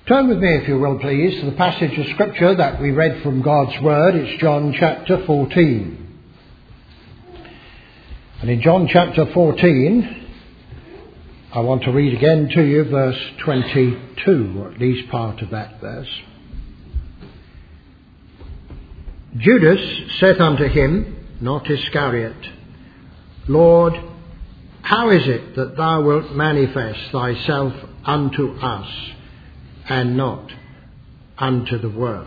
Turn with me, if you will please, to the passage of Scripture that we read from God's Word. It's John chapter 14. And in John chapter 14, I want to read again to you verse 22, or at least part of that verse. Judas said unto him, not Iscariot, Lord, how is it that thou wilt manifest thyself unto us, and not unto the world?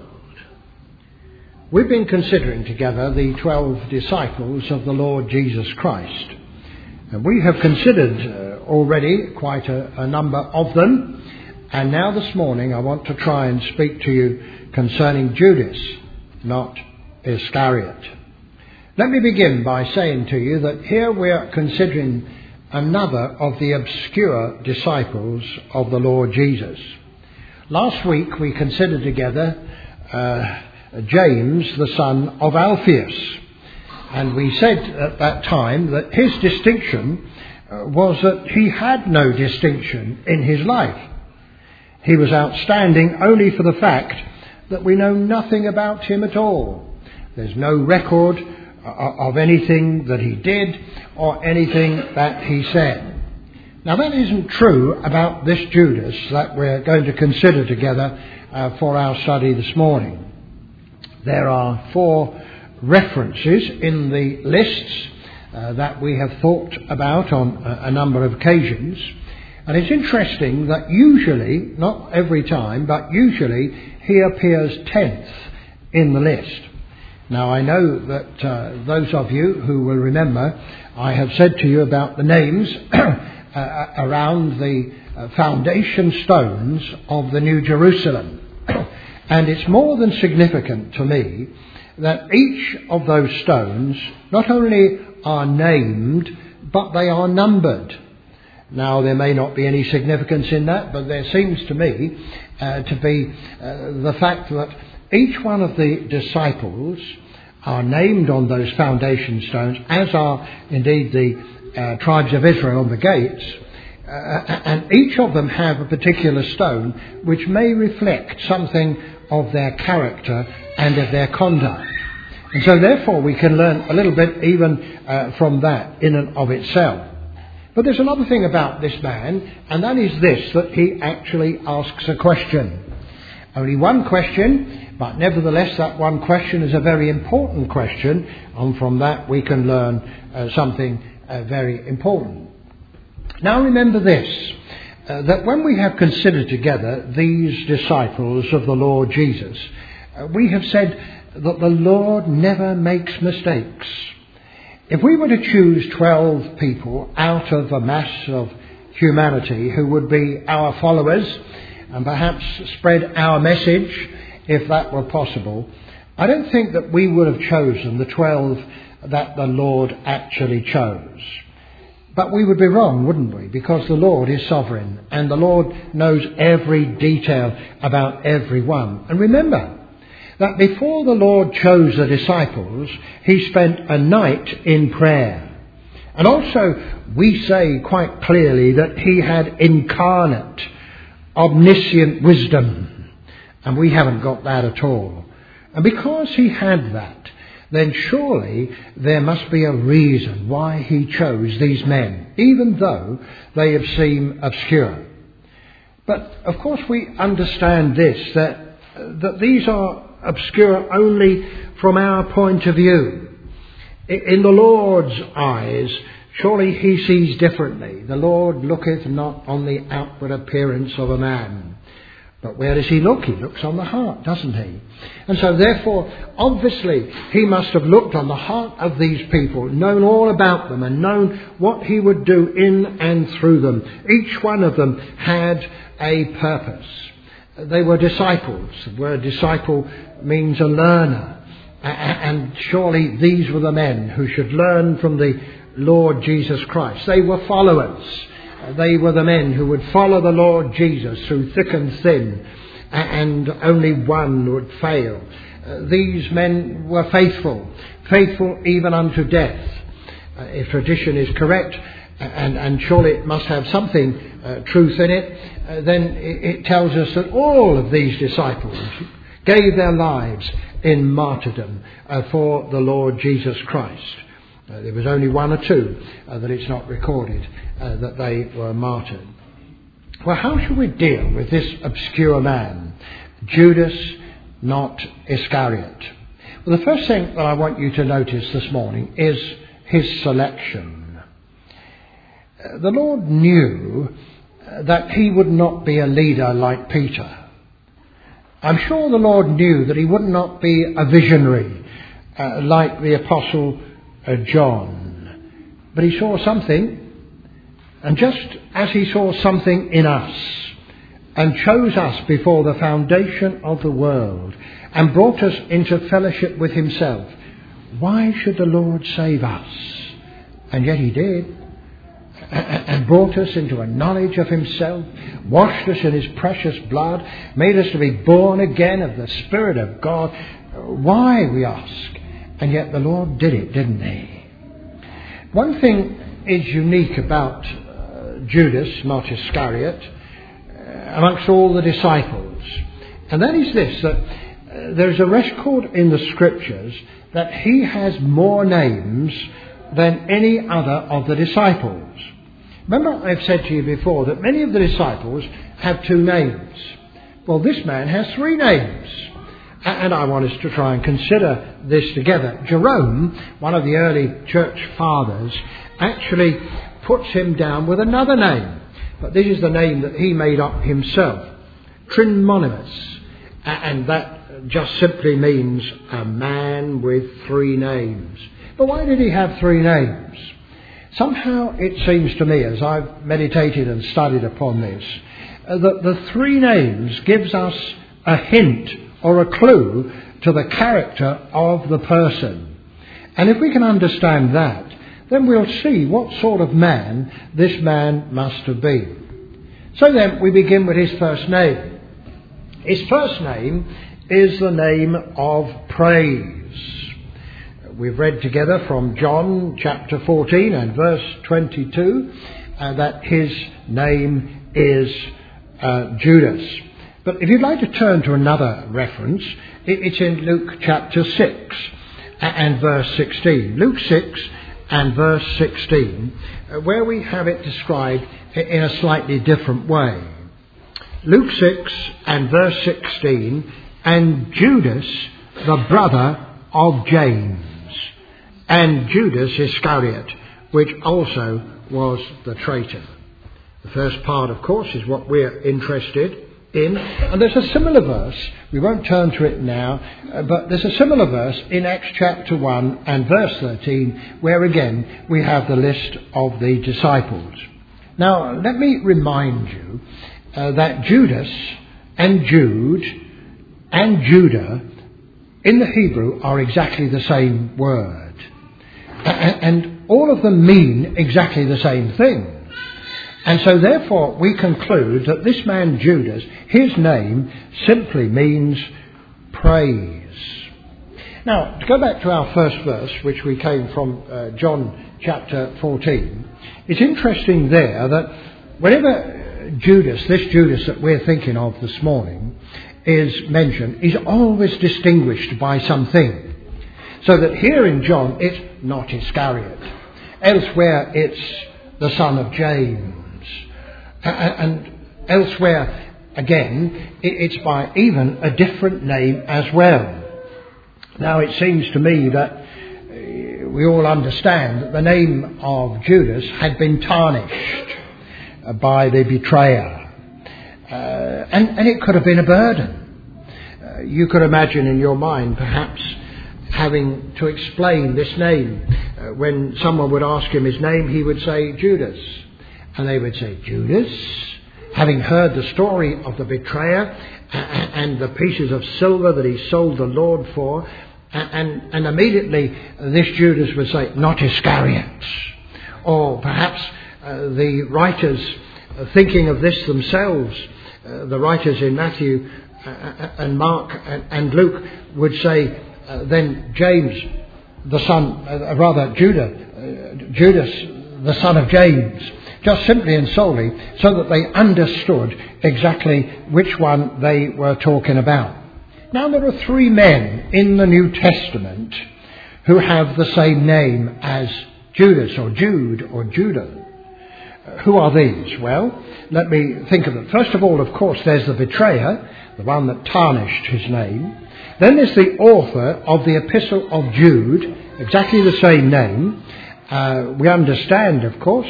We've been considering together the 12 disciples of the Lord Jesus Christ. And we have considered already quite a number of them. And now this morning I want to try and speak to you concerning Judas, not Iscariot. Let me begin by saying to you that here we are considering another of the obscure disciples of the Lord Jesus. Last week we considered together James, the son of Alphaeus. And we said at that time that his distinction was that he had no distinction in his life. He was outstanding only for the fact that we know nothing about him at all. There's no record of anything that he did or anything that he said. Now that isn't true about this Judas that we're going to consider together for our study this morning. There are 4 references in the lists that we have thought about on a number of occasions. And it's interesting that usually, not every time, but usually he appears 10th in the list. Now I know that those of you who will remember, I have said to you about the names around the foundation stones of the New Jerusalem. And it's more than significant to me that each of those stones not only are named, but they are numbered. Now there may not be any significance in that, but there seems to me to be the fact that each one of the disciples are named on those foundation stones, as are indeed the tribes of Israel on the gates, and each of them have a particular stone which may reflect something of their character and of their conduct. And so therefore we can learn a little bit even from that in and of itself. But there's another thing about this man, and that is this, that he actually asks a question. Only one question, but nevertheless that one question is a very important question, and from that we can learn something very important. Now remember this, that when we have considered together these disciples of the Lord Jesus, we have said that the Lord never makes mistakes. If we were to choose 12 people out of a mass of humanity who would be our followers and perhaps spread our message, if that were possible, I don't think that we would have chosen the 12 that the Lord actually chose. But we would be wrong, wouldn't we? Because the Lord is sovereign and the Lord knows every detail about everyone. And remember that before the Lord chose the disciples, he spent a night in prayer. And also we say quite clearly that he had incarnate, omniscient wisdom. And we haven't got that at all. And because he had that, then surely there must be a reason why he chose these men, even though they have seemed obscure. But of course we understand this, that these are obscure only from our point of view. In the Lord's eyes, surely he sees differently. The Lord looketh not on the outward appearance of a man. But where does he look? He looks on the heart, doesn't he? And so therefore, obviously, he must have looked on the heart of these people, known all about them and known what he would do in and through them. Each one of them had a purpose. They were disciples. The word disciple means a learner. And surely these were the men who should learn from the Lord Jesus Christ. They were followers. They were the men who would follow the Lord Jesus through thick and thin, and only one would fail. These men were faithful even unto death. If tradition is correct, and surely it must have something truth in it, then it tells us that all of these disciples gave their lives in martyrdom for the Lord Jesus Christ. There was only one or two that it's not recorded that they were martyred. Well, how shall we deal with this obscure man, Judas, not Iscariot? Well, the first thing that I want you to notice this morning is his selection. The Lord knew that he would not be a leader like Peter. I'm sure the Lord knew that he would not be a visionary like the Apostle John. But he saw something, and just as he saw something in us and chose us before the foundation of the world and brought us into fellowship with himself, why should the Lord save us? And yet he did. And brought us into a knowledge of himself, washed us in his precious blood, made us to be born again of the Spirit of God. Why, we ask? And yet the Lord did it, didn't he? One thing is unique about Judas, not Iscariot, amongst all the disciples. And that is this, that there is a record in the Scriptures that he has more names than any other of the disciples. Remember, I've said to you before that many of the disciples have two names. Well, this man has three names. And I want us to try and consider this together. Jerome, one of the early church fathers, actually puts him down with another name. But this is the name that he made up himself, Trinmonimus. And that just simply means a man with three names. But why did he have three names? Somehow it seems to me, as I've meditated and studied upon this, that the three names gives us a hint or a clue to the character of the person. And if we can understand that, then we'll see what sort of man this man must have been. So then we begin with his first name. His first name is the name of praise. We've read together from John chapter 14 and verse 22 that his name is Judas. But if you'd like to turn to another reference, it's in Luke chapter 6 and verse 16. Luke 6 and verse 16, where we have it described in a slightly different way. Luke 6 and verse 16, and Judas, the brother of James, and Judas Iscariot, which also was the traitor. The first part, of course, is what we're interested in. And there's a similar verse, we won't turn to it now, but there's a similar verse in Acts chapter 1 and verse 13, where again we have the list of the disciples. Now, let me remind you that Judas and Jude and Judah in the Hebrew are exactly the same word. And all of them mean exactly the same thing. And so therefore we conclude that this man Judas, his name simply means praise. Now, to go back to our first verse, which we came from John chapter 14, it's interesting there that whenever Judas, this Judas that we're thinking of this morning, is mentioned, is always distinguished by something. So that here in John, it's not Iscariot. Elsewhere, it's the son of James. And elsewhere, again, it's by even a different name as well. Now, it seems to me that we all understand that the name of Judas had been tarnished by the betrayer. And it could have been a burden. You could imagine in your mind, perhaps, having to explain this name. When someone would ask him his name, he would say Judas. And they would say, Judas? Having heard the story of the betrayer and the pieces of silver that he sold the Lord for, and immediately this Judas would say, not Iscariot. Or perhaps the writers, thinking of this themselves, the writers in Matthew and Mark and Luke would say, then James, the son, Judas, the son of James, just simply and solely so that they understood exactly which one they were talking about. Now, there are 3 men in the New Testament who have the same name as Judas or Jude or Judah. Who are these? Well, let me think of them. First of all, of course, there's the betrayer, the one that tarnished his name. Then there's the author of the Epistle of Jude, exactly the same name. We understand, of course,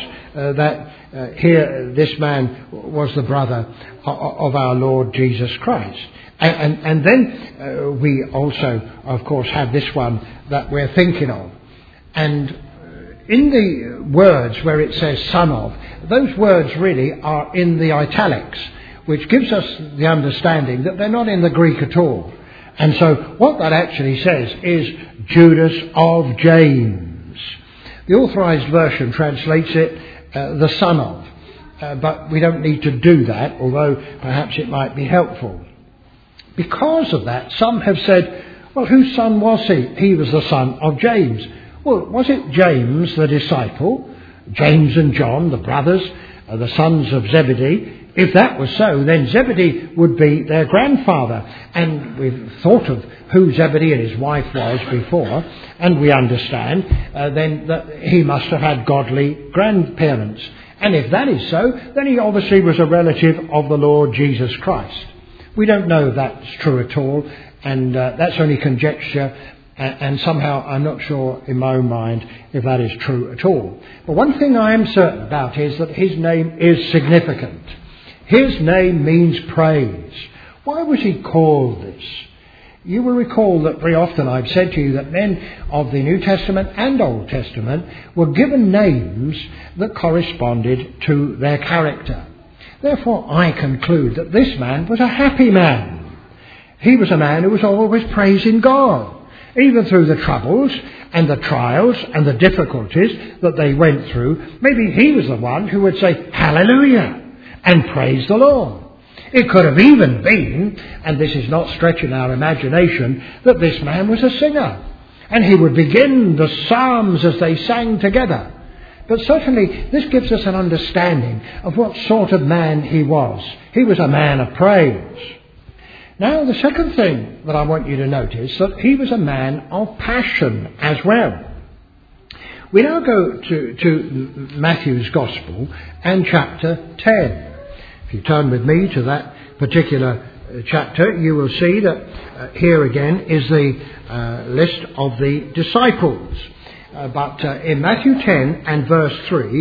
that here this man was the brother of our Lord Jesus Christ. And then we also, of course, have this one that we're thinking of. And in the words where it says son of, those words really are in the italics, which gives us the understanding that they're not in the Greek at all. And so what that actually says is Judas of James. The Authorized Version translates it the son of, but we don't need to do that, although perhaps it might be helpful. Because of that, some have said, well, whose son was he? He was the son of James. Well, was it James the disciple? James and John, the brothers, the sons of Zebedee? If that was so, then Zebedee would be their grandfather. And we've thought of who Zebedee and his wife was before, and we understand then that he must have had godly grandparents. And if that is so, then he obviously was a relative of the Lord Jesus Christ. We don't know if that's true at all, and that's only conjecture, and somehow I'm not sure in my own mind if that is true at all. But one thing I am certain about is that his name is significant. His name means praise. Why was he called this? You will recall that very often I've said to you that men of the New Testament and Old Testament were given names that corresponded to their character. Therefore, I conclude that this man was a happy man. He was a man who was always praising God, even through the troubles and the trials and the difficulties that they went through. Maybe he was the one who would say, hallelujah, and praise the Lord. It could have even been, and this is not stretching our imagination, that this man was a singer, and he would begin the psalms as they sang together. But certainly this gives us an understanding of what sort of man he was. He was a man of praise. Now, the second thing that I want you to notice, that he was a man of passion as well. We now go to Matthew's Gospel and chapter 10. If you turn with me to that particular chapter, you will see that here again is the list of the disciples. But in Matthew 10 and verse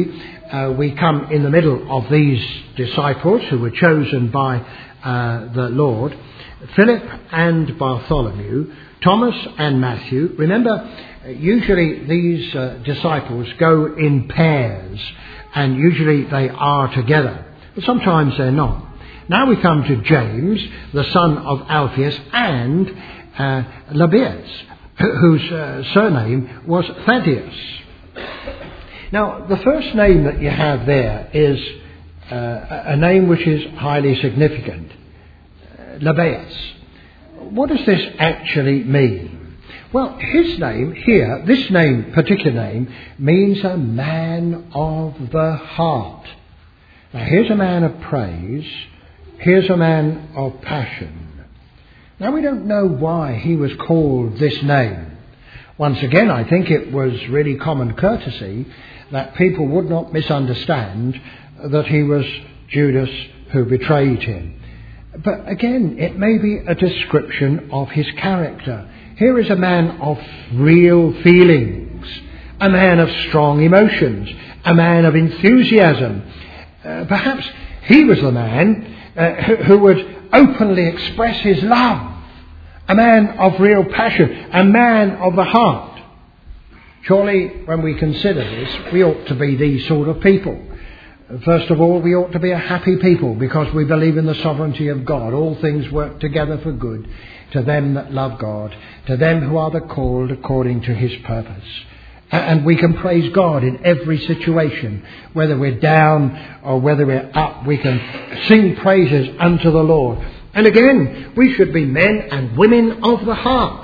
3, we come in the middle of these disciples who were chosen by the Lord. Philip and Bartholomew, Thomas and Matthew. Remember, usually these disciples go in pairs, and usually they are together, but sometimes they're not. Now we come to James, the son of Alphaeus, and Lebbaeus, whose surname was Thaddeus. Now, the first name that you have there is a name which is highly significant. Lebbaeus. What does this actually mean? Well, his name here, this name, particular name, means a man of the heart. Now, here's a man of praise. Here's a man of passion. Now, we don't know why he was called this name. Once again, I think it was really common courtesy that people would not misunderstand that he was Judas who betrayed him. But again, it may be a description of his character. Here is a man of real feelings, a man of strong emotions, a man of enthusiasm. Perhaps he was the man who would openly express his love, a man of real passion, a man of the heart. Surely, when we consider this, we ought to be these sort of people. First of all, we ought to be a happy people because we believe in the sovereignty of God. All things work together for good to them that love God, to them who are the called according to his purpose. And we can praise God in every situation, whether we're down or whether we're up. We can sing praises unto the Lord. And again, we should be men and women of the heart.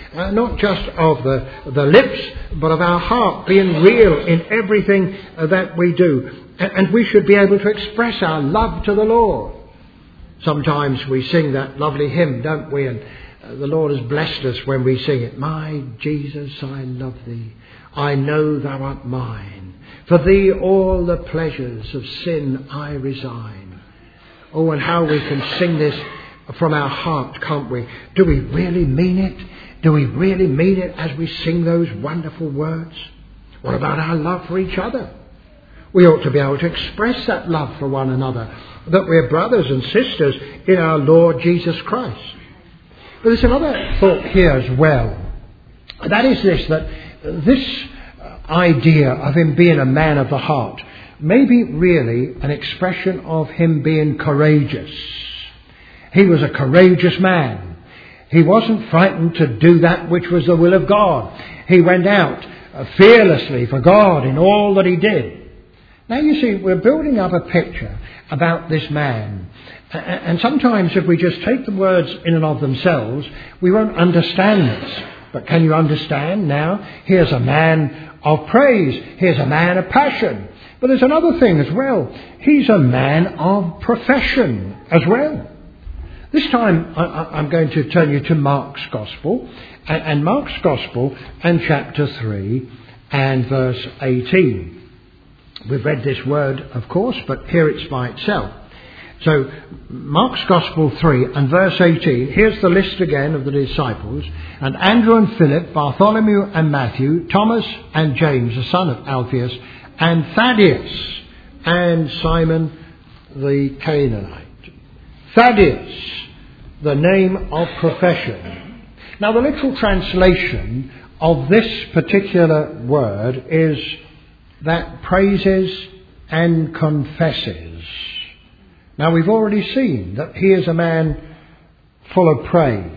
not just of the lips, but of our heart, being real in everything that we do. And we should be able to express our love to the Lord. Sometimes we sing that lovely hymn, don't we? And the Lord has blessed us when we sing it. My Jesus, I love thee. I know thou art mine. For thee all the pleasures of sin I resign. Oh, and how we can sing this from our heart, can't we? Do we really mean it? Do we really mean it as we sing those wonderful words? What about our love for each other? We ought to be able to express that love for one another, that we're brothers and sisters in our Lord Jesus Christ. But there's another thought here as well. That is this idea of him being a man of the heart may be really an expression of him being courageous. He was a courageous man. He wasn't frightened to do that which was the will of God. He went out fearlessly for God in all that he did. Now you see, we're building up a picture about this man. And sometimes if we just take the words in and of themselves, we won't understand this. But can you understand now? Here's a man of praise. Here's a man of passion. But there's another thing as well. He's a man of profession as well. This time I'm going to turn you to Mark's Gospel. And Mark's Gospel and chapter 3 and verse 18. We've read this word, of course, but here it's by itself. So, Mark's Gospel 3 and verse 18, here's the list again of the disciples. And Andrew and Philip, Bartholomew and Matthew, Thomas and James, the son of Alphaeus, and Thaddeus, and Simon the Canaanite. Thaddeus, the name of profession. Now, the literal translation of this particular word is that praises and confesses. Now we've already seen that he is a man full of praise.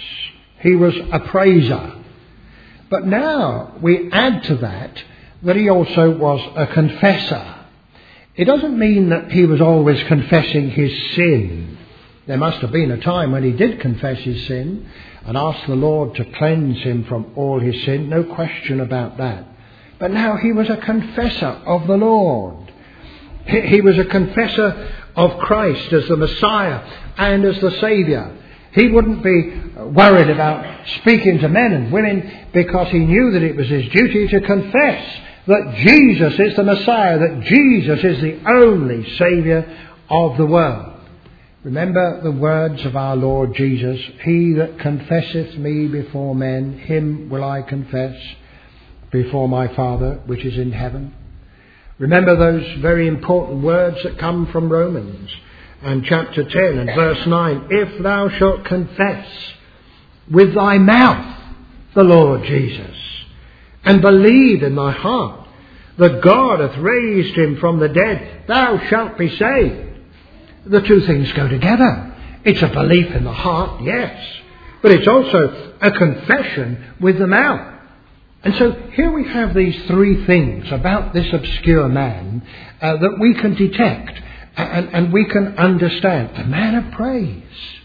He was a praiser. But now we add to that he also was a confessor. It doesn't mean that he was always confessing his sin. There must have been a time when he did confess his sin and asked the Lord to cleanse him from all his sin. No question about that. But now he was a confessor of the Lord. He was a confessor of Christ as the Messiah and as the Saviour. He wouldn't be worried about speaking to men and women because he knew that it was his duty to confess that Jesus is the Messiah, that Jesus is the only Saviour of the world. Remember the words of our Lord Jesus, "He that confesseth me before men, him will I confess before my Father which is in heaven." Remember those very important words that come from Romans and chapter 10 and verse 9. "If thou shalt confess with thy mouth the Lord Jesus, and believe in thy heart that God hath raised him from the dead, thou shalt be saved." The two things go together. It's a belief in the heart, yes, but it's also a confession with the mouth. And so here we have these three things about this obscure man that we can detect and we can understand. A man of praise,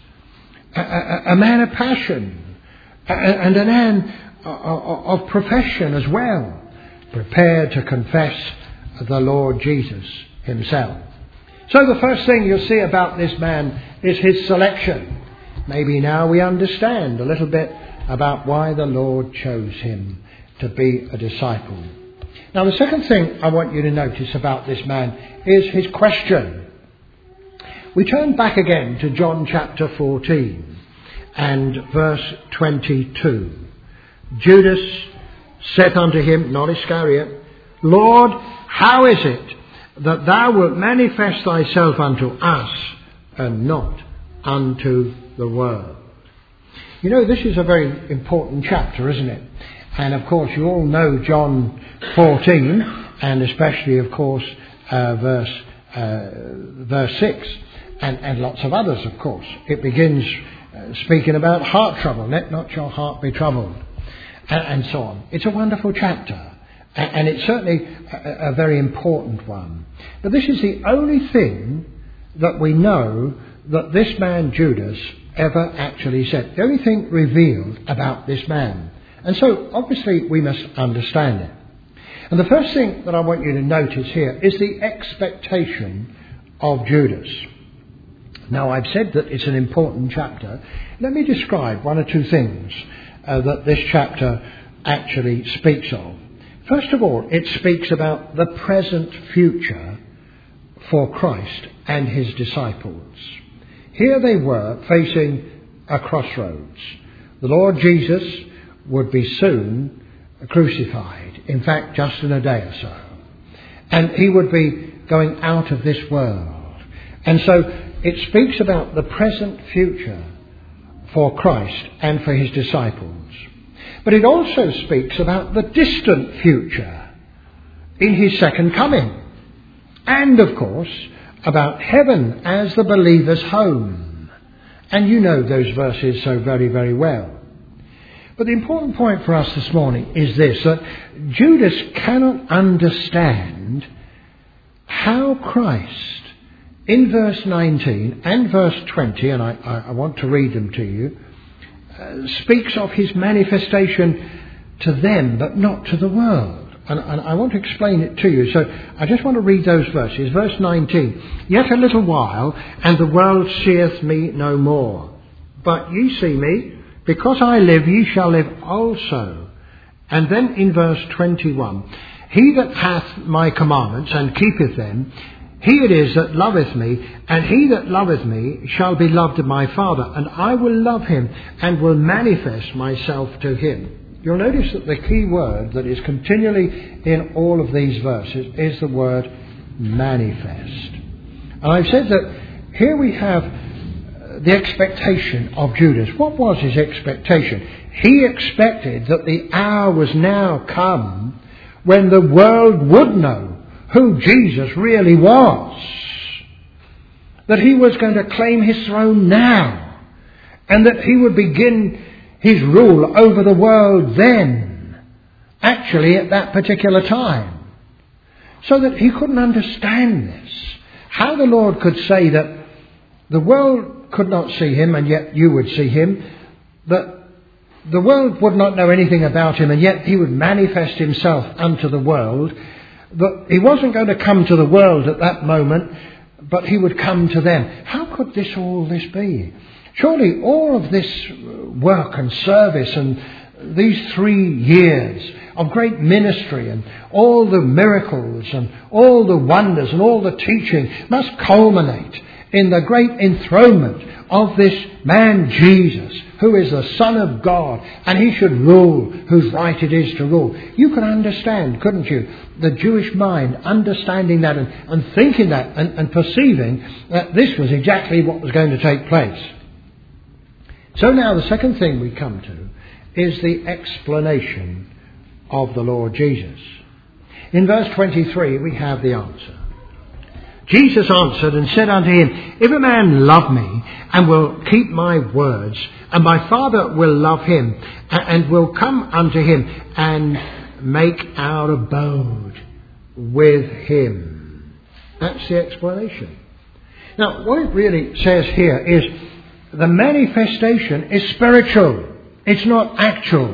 a man of passion, and a man of profession as well, prepared to confess the Lord Jesus himself. So the first thing you'll see about this man is his selection. Maybe now we understand a little bit about why the Lord chose him to be a disciple. Now the second thing I want you to notice about this man is his question. We turn back again to John chapter 14 and verse 22. Judas saith unto him, not Iscariot, "Lord, how is it that thou wilt manifest thyself unto us and not unto the world?" You know, this is a very important chapter, isn't it? And of course you all know John 14 and especially of course verse 6 and lots of others of course. It begins speaking about heart trouble. "Let not your heart be troubled," and so on. It's a wonderful chapter and it's certainly a very important one. But this is the only thing that we know that this man Judas ever actually said. The only thing revealed about this man. And so, obviously, we must understand it. And the first thing that I want you to notice here is the expectation of Judas. Now, I've said that it's an important chapter. Let me describe one or two things that this chapter actually speaks of. First of all, it speaks about the present future for Christ and his disciples. Here they were facing a crossroads. The Lord Jesus would be soon crucified, in fact just in a day or so. And he would be going out of this world. And so it speaks about the present future for Christ and for his disciples. But it also speaks about the distant future in his second coming. And, of course, about heaven as the believer's home. And you know those verses so very, very well. But the important point for us this morning is this, that Judas cannot understand how Christ, in verse 19 and verse 20, and I want to read them to you, speaks of his manifestation to them, but not to the world. And I want to explain it to you. So I just want to read those verses. Verse 19. Yet a little while, and the world seeth me no more. But ye see me, because I live, ye shall live also. And then in verse 21. He that hath my commandments, and keepeth them, he it is that loveth me, and he that loveth me shall be loved of my Father, and I will love him, and will manifest myself to him. You'll notice that the key word that is continually in all of these verses is the word manifest. And I've said that here we have the expectation of Judas. What was his expectation? He expected that the hour was now come when the world would know who Jesus really was. That he was going to claim his throne now. And that he would begin his rule over the world then. Actually at that particular time. So that he couldn't understand this. How the Lord could say that the world could not see him and yet you would see him. That the world would not know anything about him and yet he would manifest himself unto the world. But he wasn't going to come to the world at that moment, but he would come to them. How could all this be? Surely all of this work and service and these 3 years of great ministry and all the miracles and all the wonders and all the teaching must culminate in the great enthronement of this man Jesus, who is the Son of God, and he should rule whose right it is to rule. You could understand, couldn't you, the Jewish mind understanding that and thinking that and perceiving that this was exactly what was going to take place. So now the second thing we come to is the explanation of the Lord Jesus. In verse 23 we have the answer. Jesus answered and said unto him, If a man love me, and will keep my words, and my Father will love him, and will come unto him, and make our abode with him. That's the explanation. Now, what it really says here is the manifestation is spiritual. It's not actual.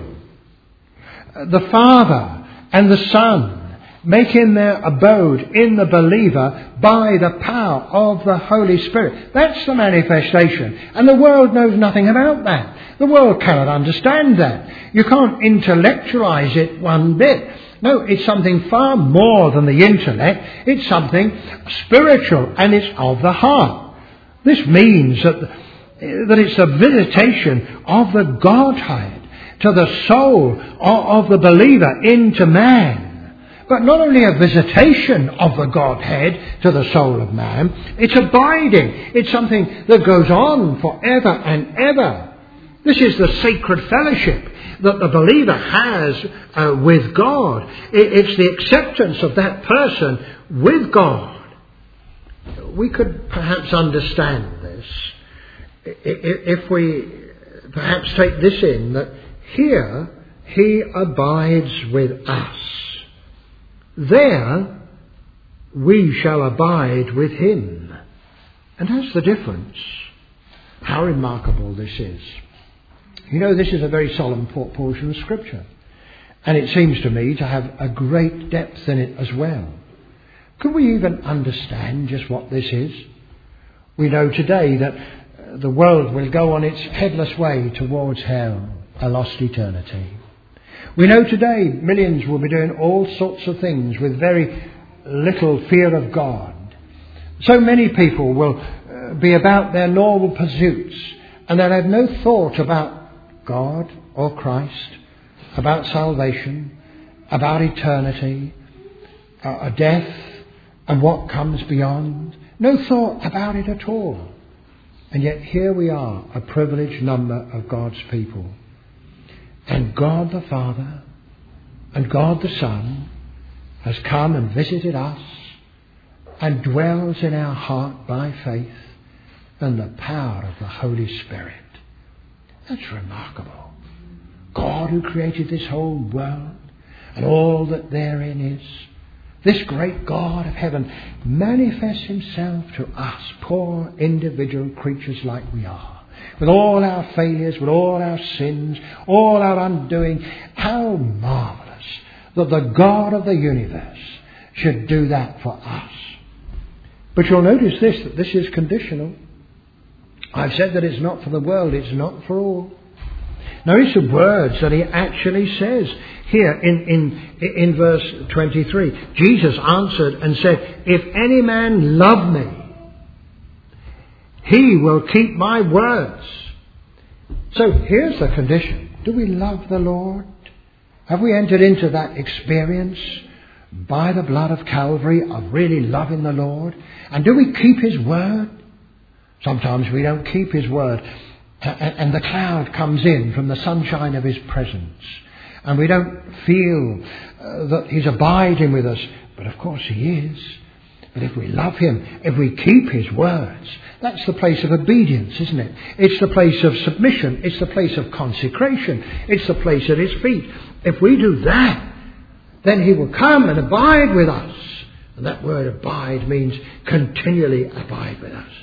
The Father and the Son making their abode in the believer by the power of the Holy Spirit. That's the manifestation. And the world knows nothing about that. The world cannot understand that. You can't intellectualize it one bit. No, it's something far more than the intellect. It's something spiritual, and it's of the heart. This means that it's a visitation of the Godhead to the soul of the believer into man. But not only a visitation of the Godhead to the soul of man, it's abiding. It's something that goes on forever and ever. This is the sacred fellowship that the believer has with God. It's the acceptance of that person with God. We could perhaps understand this if we perhaps take this in, that here he abides with us. There we shall abide with him. And that's the difference. How remarkable this is. You know, this is a very solemn portion of Scripture. And it seems to me to have a great depth in it as well. Could we even understand just what this is? We know today that the world will go on its headless way towards hell, a lost eternity. We know today millions will be doing all sorts of things with very little fear of God. So many people will be about their normal pursuits, and they'll have no thought about God or Christ, about salvation, about eternity, death, and what comes beyond. No thought about it at all. And yet here we are, a privileged number of God's people. And God the Father and God the Son has come and visited us and dwells in our heart by faith and the power of the Holy Spirit. That's remarkable. God who created this whole world and all that therein is, this great God of heaven manifests himself to us, poor individual creatures like we are, with all our failures, with all our sins, all our undoing. How marvellous that the God of the universe should do that for us. But you'll notice this, that this is conditional. I've said that it's not for the world, it's not for all. Notice the words that he actually says here in verse 23. Jesus answered and said, "If any man love me, he will keep my words." So here's the condition. Do we love the Lord? Have we entered into that experience by the blood of Calvary of really loving the Lord? And do we keep his word? Sometimes we don't keep his word. And the cloud comes in from the sunshine of his presence. And we don't feel that he's abiding with us. But of course he is. But if we love him, if we keep his words, that's the place of obedience, isn't it? It's the place of submission. It's the place of consecration. It's the place at his feet. If we do that, then he will come and abide with us. And that word abide means continually abide with us.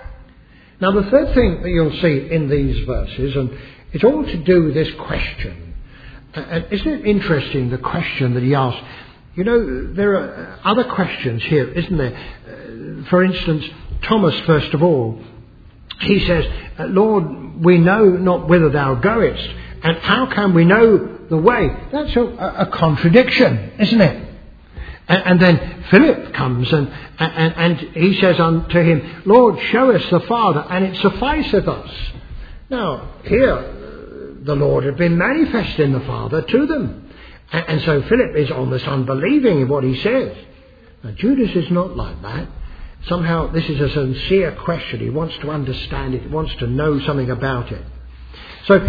Now the third thing that you'll see in these verses, and it's all to do with this question. And isn't it interesting, the question that he asked? You know, there are other questions here, isn't there? For instance, Thomas, first of all, he says, "Lord, we know not whither thou goest, and how can we know the way?" That's a contradiction, isn't it? And then Philip comes and he says unto him, "Lord, show us the Father, and it sufficeth us." Now, here the Lord had been manifest in the Father to them. And so Philip is almost unbelieving in what he says. Now, Judas is not like that. Somehow this is a sincere question. He wants to understand it. He wants to know something about it. So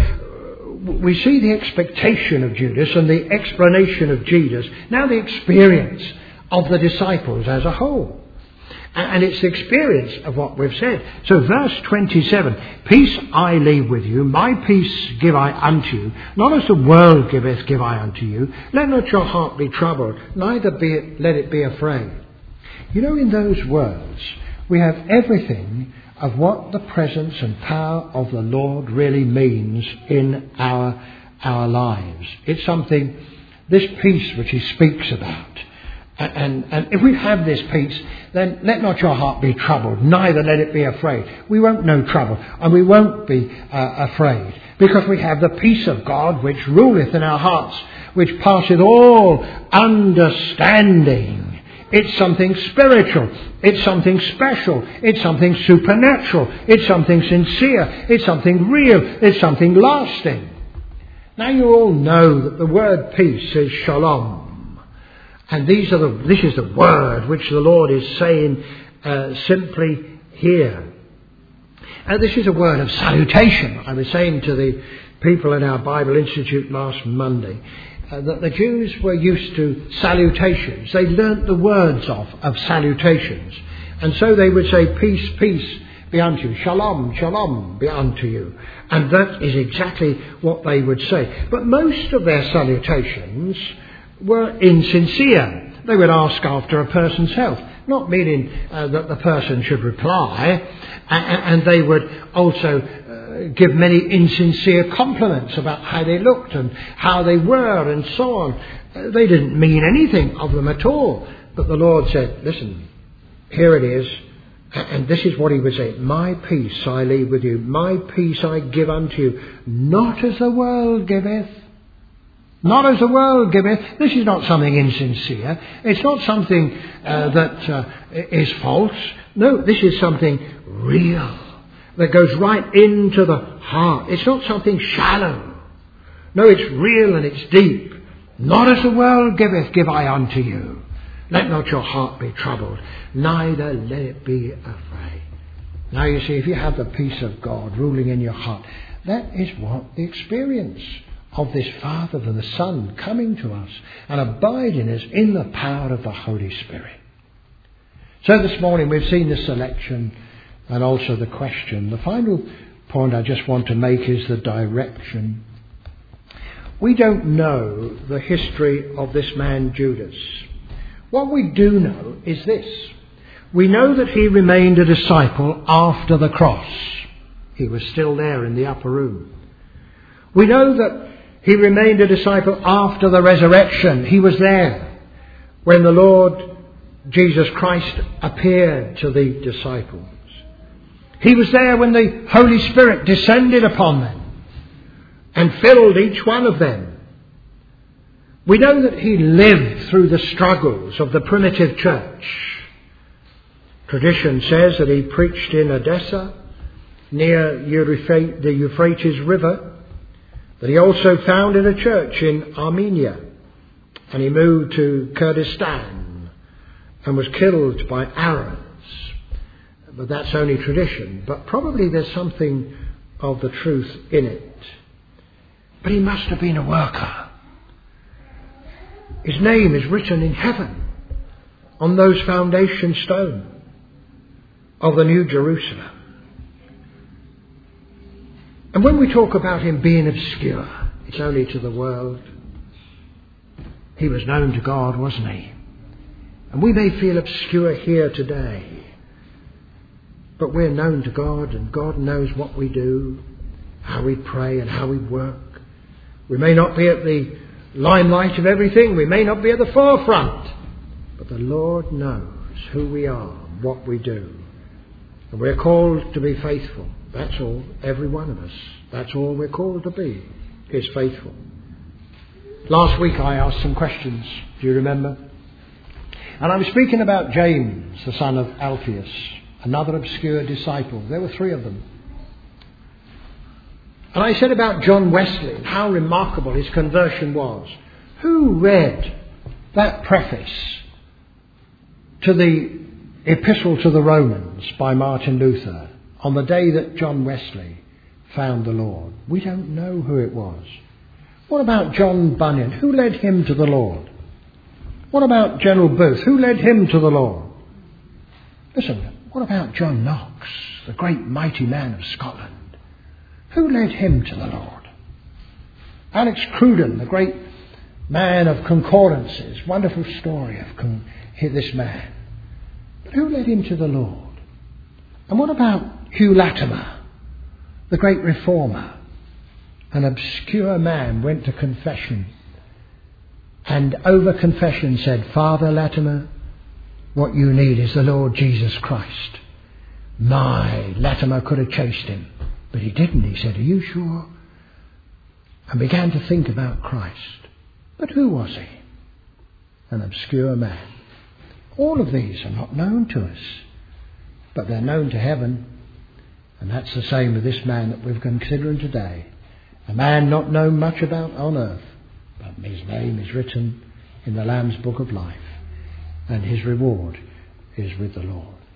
we see the expectation of Judas and the explanation of Jesus. Now the experience of the disciples as a whole. And it's the experience of what we've said. So verse 27, "Peace I leave with you, my peace give I unto you. Not as the world giveth, give I unto you. Let not your heart be troubled, neither let it be afraid." You know, in those words, we have everything of what the presence and power of the Lord really means in our lives. It's something, this peace which he speaks about. And if we have this peace, then let not your heart be troubled, neither let it be afraid. We won't know trouble, and we won't be afraid, because we have the peace of God which ruleth in our hearts, which passeth all understanding. It's something spiritual. It's something special. It's something supernatural. It's something sincere. It's something real. It's something lasting. Now you all know that the word peace is shalom. And this is the word which the Lord is saying simply here. And this is a word of salutation. I was saying to the people in our Bible Institute last Monday that the Jews were used to salutations. They learnt the words of salutations. And so they would say, "Peace, peace be unto you. Shalom, shalom be unto you." And that is exactly what they would say. But most of their salutations were insincere. They would ask after a person's health. not meaning that the person should reply, and they would also give many insincere compliments about how they looked and how they were and so on. They didn't mean anything of them at all. But the Lord said, listen, here it is. And this is what he would say, my peace I leave with you, my peace I give unto you, not as the world giveth. Not as the world giveth. This is not something insincere. It's not something that is false. No, this is something real, that goes right into the heart. It's not something shallow. No, it's real and it's deep. Not as the world giveth, give I unto you. Let not your heart be troubled, neither let it be afraid. Now you see, if you have the peace of God ruling in your heart, that is what the experience of this Father and the Son coming to us and abiding us in the power of the Holy Spirit. So this morning we've seen the selection and also the question. The final point I just want to make is the direction. We don't know the history of this man Judas. What we do know is this. We know that he remained a disciple after the cross. He was still there in the upper room. We know that he remained a disciple after the resurrection. He was there when the Lord Jesus Christ appeared to the disciples. He was there when the Holy Spirit descended upon them and filled each one of them. We know that he lived through the struggles of the primitive church. Tradition says that he preached in Edessa, near the Euphrates River, that he also founded a church in Armenia, and he moved to Kurdistan and was killed by Arabs. But that's only tradition. But probably there's something of the truth in it. But he must have been a worker. His name is written in heaven on those foundation stones of the New Jerusalem. And when we talk about him being obscure, it's only to the world. He was known to God, wasn't he? And we may feel obscure here today, but we're known to God, and God knows what we do, how we pray and how we work. We may not be at the limelight of everything. We may not be at the forefront. But the Lord knows who we are, what we do. And we're called to be faithful. That's all, every one of us. That's all we're called to be, is faithful. Last week I asked some questions. Do you remember? And I was speaking about James, the son of Alphaeus, another obscure disciple. There were 3 of them. And I said about John Wesley and how remarkable his conversion was. Who read that preface to the Epistle to the Romans by Martin Luther on the day that John Wesley found the Lord? We don't know who it was. What about John Bunyan? Who led him to the Lord? What about General Booth? Who led him to the Lord? Listen, what about John Knox, the great mighty man of Scotland? Who led him to the Lord? Alex Cruden, the great man of concordances. Wonderful story of this man. But who led him to the Lord? And what about Hugh Latimer, the great reformer? An obscure man went to confession and over confession said, Father Latimer, what you need is the Lord Jesus Christ. Latimer could have chased him. But he didn't. He said, are you sure? And began to think about Christ. But who was he? An obscure man. All of these are not known to us, but they're known to heaven. And that's the same with this man that we're considering today. A man not known much about on earth, but his name is written in the Lamb's Book of Life, and his reward is with the Lord.